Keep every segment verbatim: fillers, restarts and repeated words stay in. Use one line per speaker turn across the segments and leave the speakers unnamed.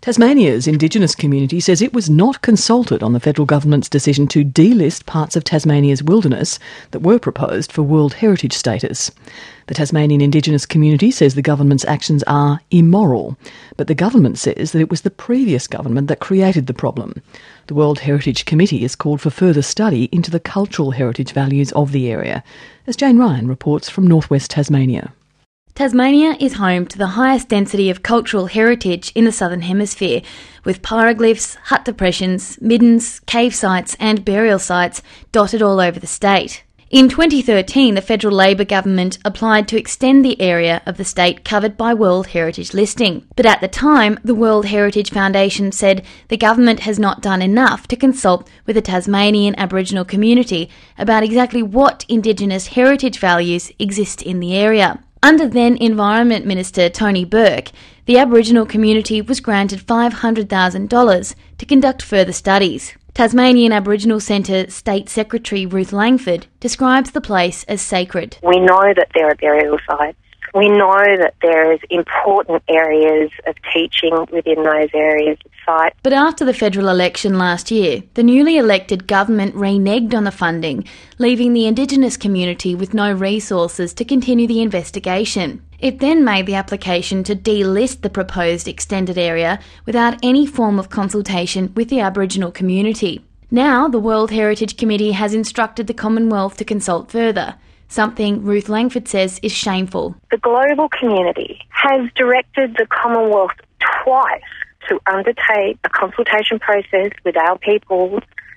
Tasmania's Indigenous community says it was not consulted on the federal government's decision to delist parts of Tasmania's wilderness that were proposed for World Heritage status. The Tasmanian Indigenous community says the government's actions are immoral, but the government says that it was the previous government that created the problem. The World Heritage Committee has called for further study into the cultural heritage values of the area, as Jane Ryan reports from northwest Tasmania.
Tasmania is home to the highest density of cultural heritage in the Southern Hemisphere, with pyroglyphs, hut depressions, middens, cave sites and burial sites dotted all over the state. In twenty thirteen, the federal Labor government applied to extend the area of the state covered by World Heritage listing. But at the time, the World Heritage Foundation said the government has not done enough to consult with the Tasmanian Aboriginal community about exactly what Indigenous heritage values exist in the area. Under then Environment Minister Tony Burke, the Aboriginal community was granted five hundred thousand dollars to conduct further studies. Tasmanian Aboriginal Centre State Secretary Ruth Langford describes the place as sacred.
We know that there are burial sites. We know that there is important areas of teaching within those areas of site.
But after the federal election last year, the newly elected government reneged on the funding, leaving the Indigenous community with no resources to continue the investigation. It then made the application to delist the proposed extended area without any form of consultation with the Aboriginal community. Now, the World Heritage Committee has instructed the Commonwealth to consult further, something Ruth Langford says is shameful.
The global community has directed the Commonwealth twice to undertake a consultation process with our people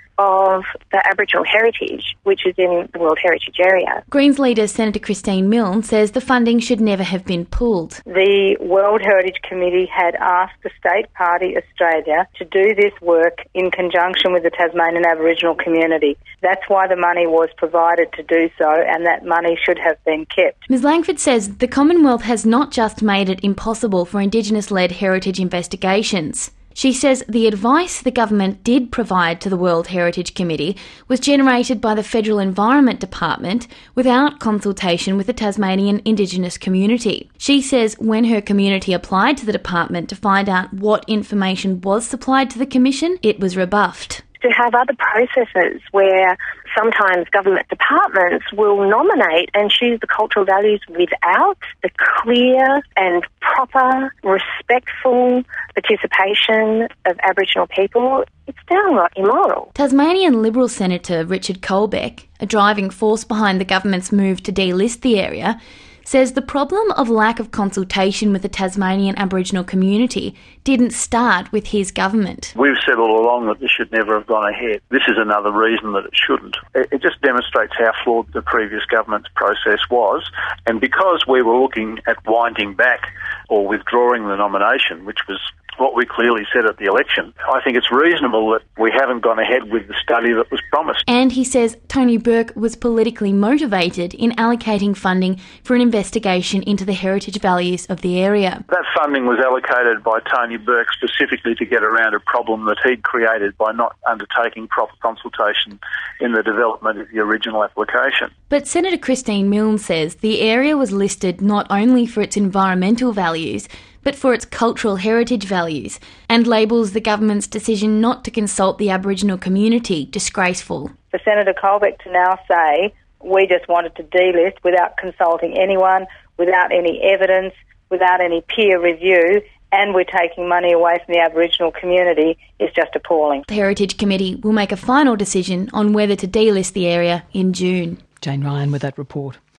of the Aboriginal heritage, which is in the World Heritage Area.
Greens leader Senator Christine Milne says the funding should never have been pulled.
The World Heritage Committee had asked the State Party Australia to do this work in conjunction with the Tasmanian Aboriginal community. That's why the money was provided to do so, and that money should have been kept.
Ms Langford says the Commonwealth has not just made it impossible for Indigenous-led heritage investigations. She says the advice the government did provide to the World Heritage Committee was generated by the Federal Environment Department without consultation with the Tasmanian Indigenous community. She says when her community applied to the department to find out what information was supplied to the Commission, it was rebuffed.
To have other processes where sometimes government departments will nominate and choose the cultural values without the clear and proper, respectful participation of Aboriginal people, it's downright immoral.
Tasmanian Liberal Senator Richard Colbeck, a driving force behind the government's move to delist the area, says the problem of lack of consultation with the Tasmanian Aboriginal community didn't start with his government.
We've said all along that this should never have gone ahead. This is another reason that it shouldn't. It just demonstrates how flawed the previous government's process was, and because we were looking at winding back or withdrawing the nomination, which was what we clearly said at the election, I think it's reasonable that we haven't gone ahead with the study that was promised.
And he says Tony Burke was politically motivated in allocating funding for an investigation into the heritage values of the area.
That funding was allocated by Tony Burke specifically to get around a problem that he'd created by not undertaking proper consultation in the development of the original application.
But Senator Christine Milne says the area was listed not only for its environmental values, but for its cultural heritage values, and labels the government's decision not to consult the Aboriginal community disgraceful.
For Senator Colbeck to now say, we just wanted to delist without consulting anyone, without any evidence, without any peer review, and we're taking money away from the Aboriginal community, is just appalling.
The Heritage Committee will make a final decision on whether to delist the area in June.
Jane Ryan with that report.